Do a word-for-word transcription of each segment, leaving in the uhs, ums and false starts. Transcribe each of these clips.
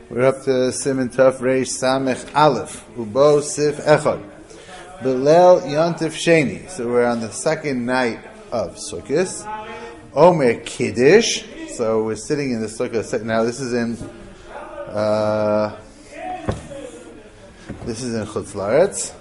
We're up to Siman Tov Reish Samech Aleph, Ubo Sif Echad, Belel Yontif Sheni. So we're on the second night of Sukkot. Omer Kiddush. So we're sitting in the Sukkah. Now this is in, uh, this is in Chutz La'aretz.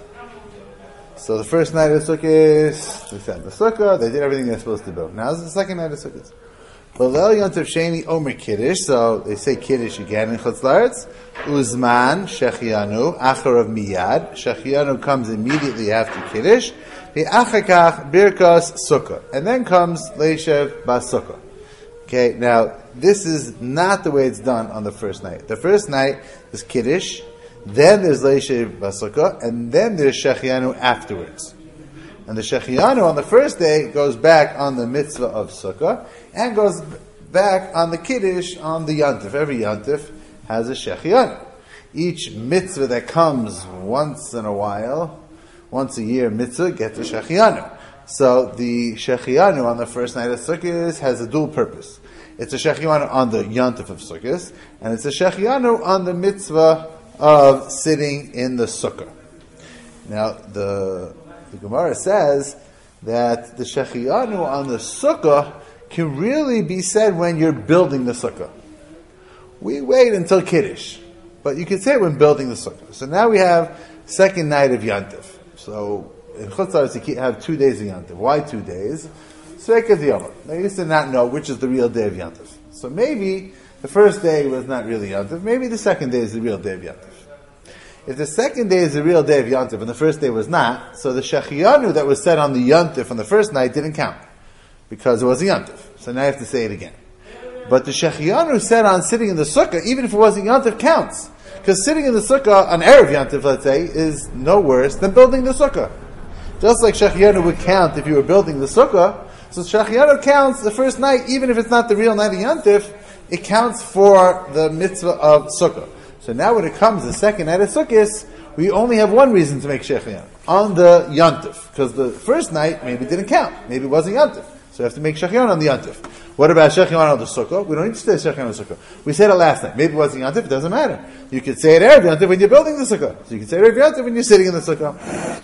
So the first night of Sukkot, they sat the Sukkah. They did everything they're supposed to do. Now this is the second night of Sukkot. Belel Yontif Sheni Omer Kiddush. So they say Kiddush again in Chutz La'aretz. Uzman Shechianu Acharav Miyad. Shechianu comes immediately after Kiddush. Ve'achakach Birkas Sukkah, and then comes Leishev Bas Sukkah. Okay, now this is not the way it's done on the first night. The first night is Kiddush, then there's Leishev Bas Sukkah, and then there's Shechianu afterwards. And the Shechianu on the first day goes back on the mitzvah of Sukkah, and goes back on the Kiddush on the Yontif. Every Yontif has a Shechianu. Each mitzvah that comes once in a while, once a year mitzvah, gets a Shechianu. So the Shechianu on the first night of Sukkot has a dual purpose. It's a Shechianu on the Yontif of Sukkot, and it's a Shechianu on the mitzvah of sitting in the Sukkah. Now the the Gemara says that the Shechianu on the Sukkah can really be said when you're building the Sukkah. We wait until Kiddush, but you can say it when building the Sukkah. So now we have second night of Yontif. So in Chutz La'aretz you have two days of Yontif. Why two days? Sveika Diyama. They used to not know which is the real day of Yontif. So maybe the first day was not really Yontif. Maybe the second day is the real day of Yontif. If the second day is the real day of Yontif and the first day was not, so the Shechianu that was said on the Yontif on the first night didn't count because it was a Yontif. So now you have to say it again. But the Shechianu said on sitting in the Sukkah, even if it wasn't Yontif, counts. Because sitting in the Sukkah on Erev Yontif, let's say, is no worse than building the Sukkah. Just like Shechianu would count if you were building the Sukkah, so Shechianu counts the first night, even if it's not the real night of Yontif, it counts for the mitzvah of Sukkah. So now when it comes the second night of Sukkot, we only have one reason to make Shechianu, on the Yontif. Because the first night maybe didn't count, maybe it wasn't Yontif. So you have to make Shechianu on the Yontif. What about Shechianu on the Sukkah? We don't need to say Shechianu on the Sukkah. We said it last night. Maybe it wasn't Yontif, it doesn't matter. You could say it Erev Yontif when you're building the Sukkah. So you can say Erev Yontif when you're sitting in the Sukkah.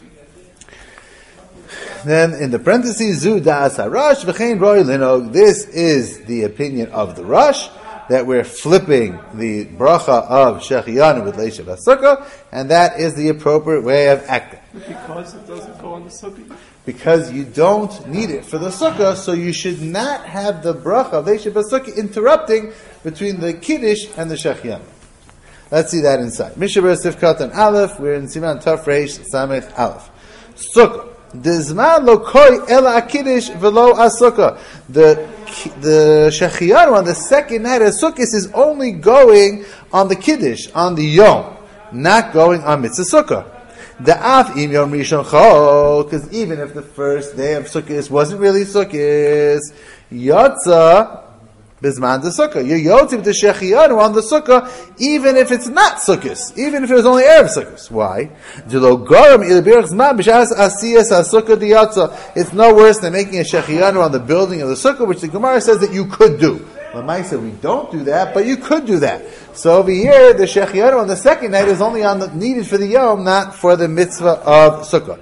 Then in the parentheses, Zu Da'as HaRash V'chein Roi Linog. This is the opinion of the Rosh, that we're flipping the bracha of Shechianu with Leishev Bas Sukkah, and that is the appropriate way of acting. Because it doesn't go on the Sukkah? Because you don't need it for the Sukkah, so you should not have the bracha of Leishev Bas Sukkah interrupting between the Kiddush and the Shechianu. Let's see that inside. Mishaber Sifkat and Aleph, we're in Siman Tov Reish Samech Aleph. Sukkah. Dizman lo koi ela akidish velo asukah. The the Shechianu on the second night of Sukkot is only going on the Kiddush, on the Yom, not going on Mitzvah Sukkah. The af im Yom Rishon Chol, because even if the first day of Sukkot wasn't really Sukkot, Yotza Bizman the Sukkah. You're Yotzim the Shechianu on the Sukkah, even if it's not Sukkot, even if it was only Erev Sukkot. Why? It's no worse than making a Shechianu on the building of the Sukkah, which the Gemara says that you could do. Lamai said we don't do that, but you could do that. So over here, the Shechianu on the second night is only on the, needed for the Yom, not for the mitzvah of Sukkah.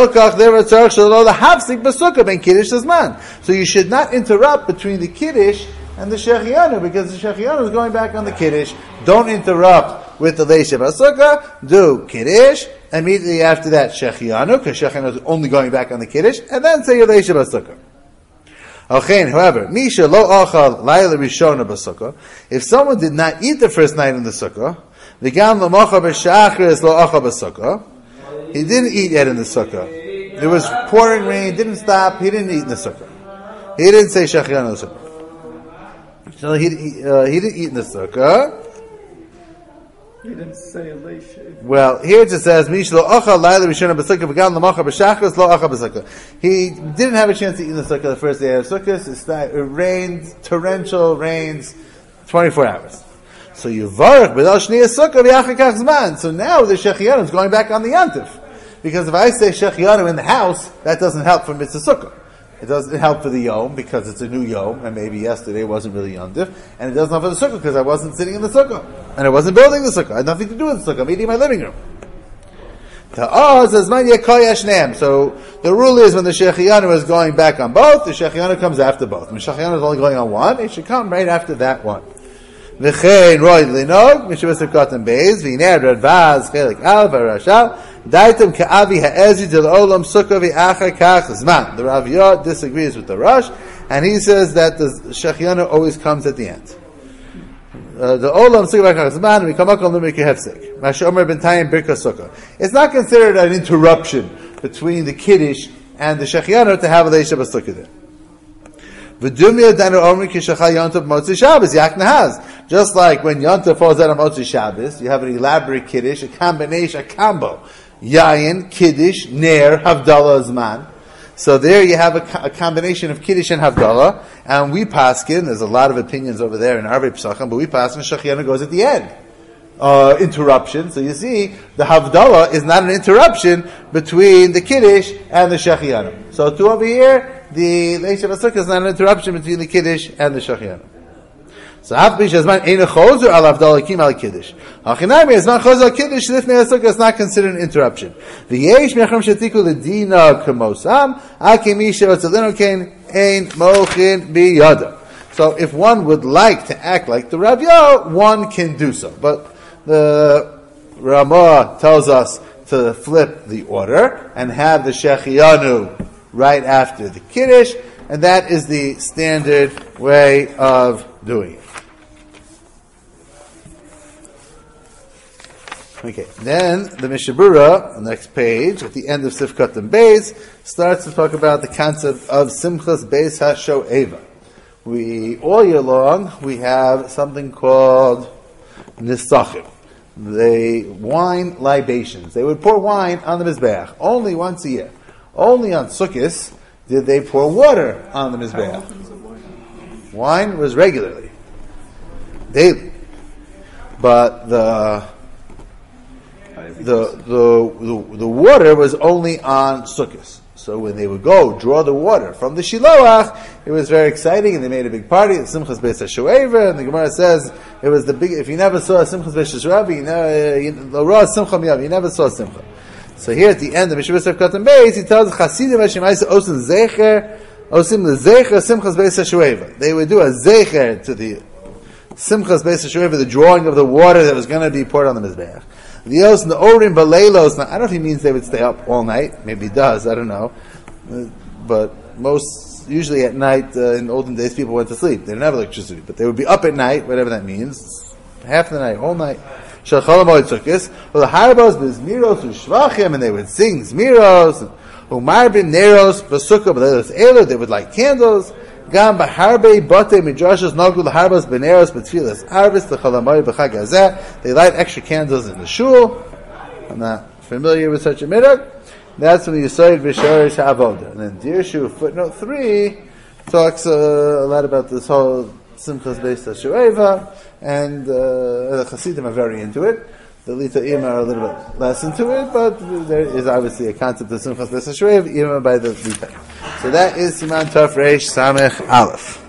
So you should not interrupt between the Kiddush and the Shechianu, because the Shechianu is going back on the Kiddush. Don't interrupt with the Leishev Bas Sukkah. Do Kiddush. Immediately after that, Shechianu, because Shechianu is only going back on the Kiddush, and then say your Leishev Bas Sukkah. Okay, however, Misha lo achal layla rishona b'sukkah. If someone did not eat the first night in the sukkah, v'gam l'mocha b'shachris lo achal b'sukkah, he didn't eat yet in the sukkah. It was pouring rain, didn't stop, he didn't eat in the sukkah. He didn't say Shechianu in the sukkah. So he, he, uh, he didn't eat in the sukkah. He didn't say Leishev. Well, here it just says, Mish lo achal layla rishona b'sukkah, v'gam l'mocha b'shachris lo achal b'sukkah. He didn't have a chance to eat in the sukkah the first day of sukkah. It rained, torrential rains, twenty-four hours. So you varach b'dal shniyah sukkah v'yachakach zman. So now the Shechianu is going back on the Yontif. Because if I say Shechianu in the house, that doesn't help for mitzvah sukkah. It doesn't help for the Yom because it's a new Yom, and maybe yesterday wasn't really Yom Tif, and it doesn't help for the Sukkah because I wasn't sitting in the Sukkah, and I wasn't building the Sukkah. I had nothing to do with the Sukkah. I'm eating in my living room. So the rule is when the Shechianu is going back on both, the Shechianu comes after both. When Shechianu is only going on one, it should come right after that one. V'chein roi linog, mishavas katan beis, v'iner radvaz chelik al v'rashal, daitem ka'avi ha'ezi del olam sukkah v'achar kach zman. The Rav Yod disagrees with the Rosh, and he says that the Shechianu always comes at the end. Uh, the olam sukkah v'achar zman, we come up on the mikra hefsek. Mashomer b'ntayim birka sukkah. It's not considered an interruption between the Kiddush and the Shechianu to have a leisha b'sukkah there. Just like when Yontav falls out on Motzi Shabbos, you have an elaborate Kiddush, a combination, a combo. Yayin, Kiddush, Ner, Havdalah, Zman. So there you have a, a combination of Kiddush and Havdalah, and we paskin, there's a lot of opinions over there in Arvei Pesachim, but we paskin, Shechianu goes at the end. Uh, interruption. So you see, the Havdalah is not an interruption between the Kiddush and the Shechianu. So to over here, the Leisha B'Sukkah is not an interruption between the Kiddush and the Shechianu. So Hafbi Shazman Ein Chozer Al Havdalah Kim Al Kiddush. Hachinami Shazman Chozer Al Kiddush Lifnei Sukkah is not considered an interruption. V'yesh Mecham Shetiku L'Dina K'Mosam Akimi Sherotzalinu Kein Ein Mochin B'Yada. So if one would like to act like the Rav Yo, one can do so. But the Ramah tells us to flip the order and have the Shechianu right after the Kiddush, and that is the standard way of doing it. Okay, then the Mishabura, on the next page, at the end of Sifkat and Beis, starts to talk about the concept of Simchas Beis HaSho'eva. We, all year long, we have something called Nisachim. They wine libations. They would pour wine on the Mizbeach only once a year. Only on Sukkot did they pour water on the Mizbeach. Wine was regularly, daily, but the the the the, the water was only on Sukkot. So when they would go draw the water from the Shiloach, it was very exciting, and they made a big party at Simchas Beis HaSho'eva, and the Gemara says it was the big. If you never saw Simchas Beis HaSho'eva, you never Simcha Miyav, you never saw Simcha. So here at the end of Mishabur Sefkat and Beis, he tells Chasidim Hashemayis Osim Zecher, Osim LeZecher Simchas Beis HaSho'eva. They would do a Zecher to the Simchas Beis HaSho'eva, the drawing of the water that was going to be poured on the Mizbeach. The Os and the Orim Baleilos. Now, I don't know if he means they would stay up all night. Maybe he does. I don't know. But most, usually at night, uh, in olden days, people went to sleep. They didn't have electricity. But they would be up at night, whatever that means. Half the night, whole night. Shalchalamoid Sukkis. Well, the Harbos, Bizmiros, Ushvachim, and they would sing Zmiros. Umarbin, Neros, Basukkah, Baleilos Elo. They would light candles. Gam b'harbe bate midrashos nogul l'harbos b'neros b'tfilas arvis l'chalamoy b'chag hazeh. They light extra candles in the shul. I'm not familiar with such a midrash. That's when you say v'shorish ha'avoda. And then Dirshu footnote three talks uh, a lot about this whole Simchas Beis HaSho'eva, and uh, the Hasidim are very into it. The Lita'im are a little bit less into it, but there is obviously a concept of Simchas Beis HaSho'eva even by the Lita'im. So that is Siman Tov Reish Samech Aleph.